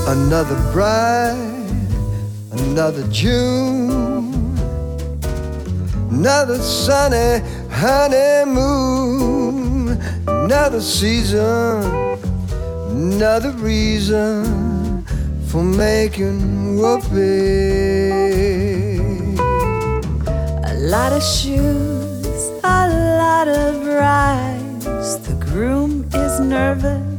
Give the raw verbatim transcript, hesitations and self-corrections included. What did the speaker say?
Another bright, another June, another sunny honeymoon, another season, another reason for making whoopee. A lot of shoes, a lot of rides. The groom is nervous,